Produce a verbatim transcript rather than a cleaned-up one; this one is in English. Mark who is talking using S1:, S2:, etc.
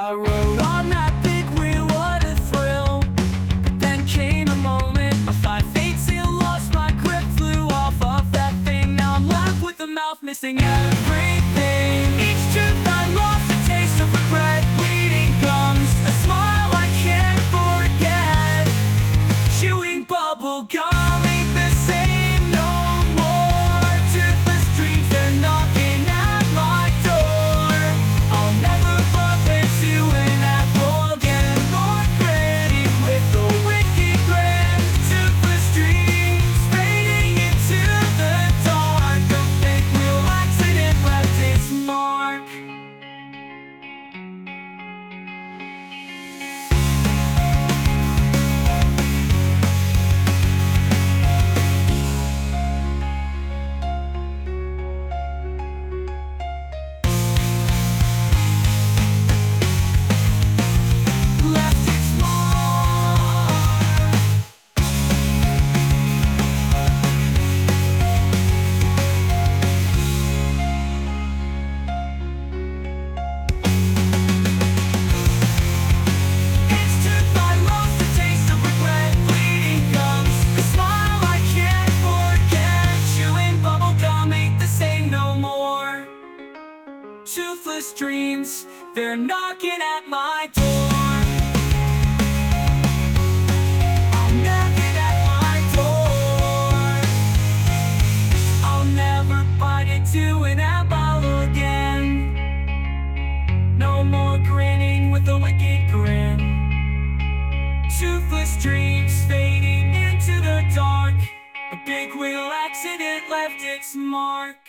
S1: I rode on that big wheel, what a thrill. But then came a moment, my five feet seal lost my grip, flew off of that thing. Now I'm left with the mouth missing everything. Each tooth I lost, a taste of regret, bleeding gums, a smile I can't forget. Chewing bubble gum ain't the same no more. Toothless dreams, they're knocking at my door. I'll never bump into an apple again, or gritty with a wicked grin. Toothless dreams fading into the dark. A big wheel accident left its mark. Left its mark. Each tooth I lost, a taste of regret, bleeding gums, a smile I can't forget. Chewing bubble gum ain't the same no more. Toothless dreams, they're knocking at my door. I'll knocking at my door. I'll never bite into an apple again. No more grinning with a wicked grin. Toothless dreams fading into the dark. A big wheel accident left its mark.